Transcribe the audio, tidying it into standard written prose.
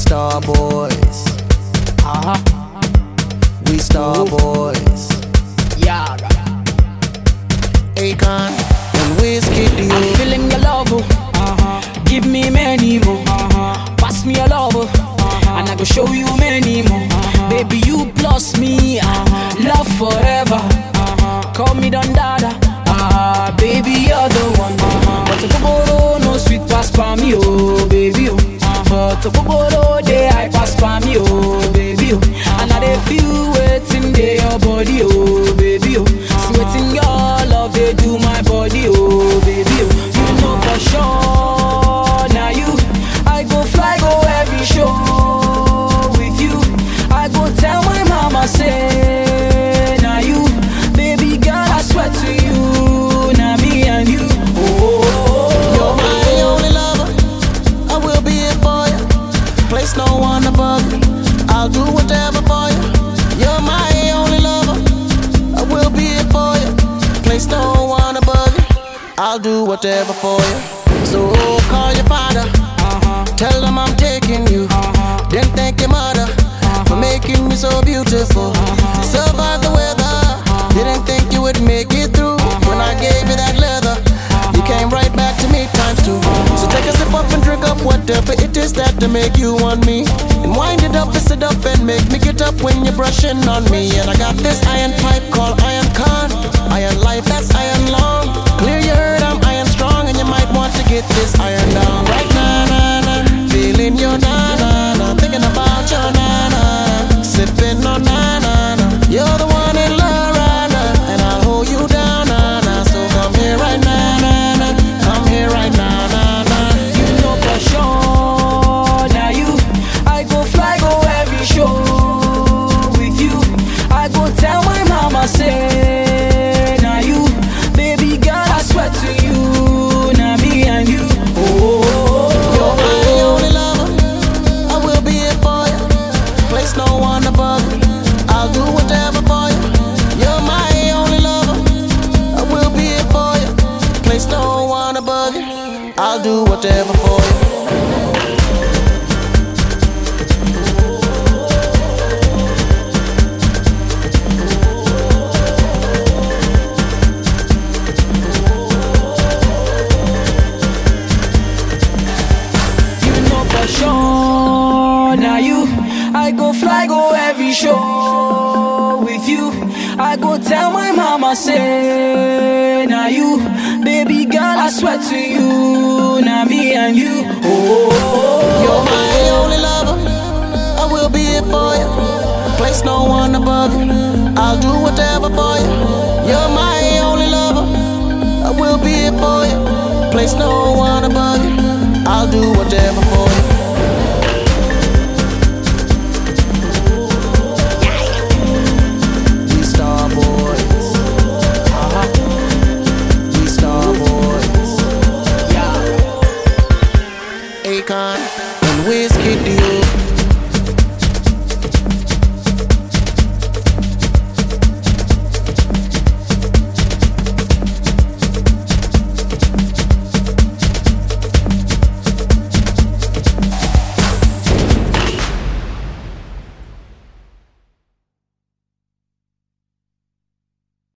star boys. We star boys. Yeah. Akon and Whiskey D. I'm feeling your love, give me many more. Pass me your love, and I go show you many more. Baby, you plus me, love forever. Call me Don Dada, baby, you're the one. But to go no sweet pass for me, oh baby, oh. But to go day I pass for me, oh baby, oh. And I dey feel waiting day your body, oh baby, oh. Sweating your love, they do my body, oh baby, oh. You know for sure, now you, I go fly, go every show with you. I go tell my mama, say, now you, baby girl, I swear to you, now me and you, You're my only lover, I will be it for you. Place no one above you, I'll do whatever for you. You're my only lover, I will be it for you. Place no one above you, I'll do whatever for you. So call your father, tell them I'm taking you. Then thank your mother for making me so beautiful. Survive the weather, didn't think you would make it through. When I gave you that leather, you came right back to me times two. So take a sip up and drink up whatever it is that to make you want me. And wind it up and sit up and make me get up when you're brushing on me. And I got this iron pipe called Iron Con. Iron life, that's iron long. Clear your heard, I'm iron strong. And you might want to get this iron down right now, nah, nah. Feeling your na-na-na, thinking about your na-na, sipping on na-na-na. You're the one in love right now, and I'll hold you down, na-na. So come here right now, na-na. Come here right now, na-na. you know for sure, now you, I go fly, go every show with you. I go tell my mama, say, now you, baby girl, I swear to you, now me and you, You're my only lover, I will be it for you. Place no one above you, I'll do whatever for you. You're my only lover, I will be it for you. Place no one above you, I'll do whatever for you. sure. Now you, I go fly, go every show with you. I go tell my mama, say, now you, baby girl, I swear to you, now me and you. You're my only lover, I will be it for you. Place no one above you, I'll do whatever for you. You're my only lover, I will be it for you. Place no